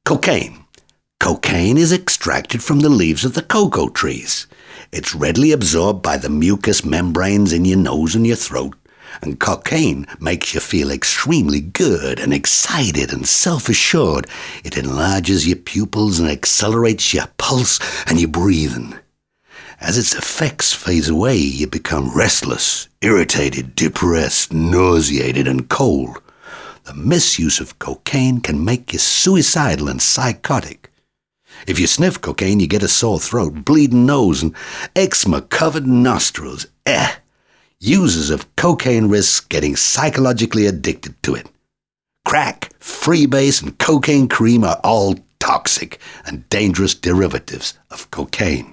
Cocaine. Cocaine is extracted from the leaves of the cocoa trees. It's readily absorbed by the mucous membranes in your nose and your throat, and cocaine makes you feel extremely good and excited and self-assured. It enlarges your pupils and accelerates your pulse and your breathing. As its effects phase away, you become restless, irritated, depressed, nauseated, and cold. The misuse of cocaine can make you suicidal and psychotic. If you sniff cocaine, you get a sore throat, bleeding nose, and eczema-covered nostrils. Users of cocaine risk getting psychologically addicted to it. Crack, freebase, and cocaine cream are all toxic and dangerous derivatives of cocaine.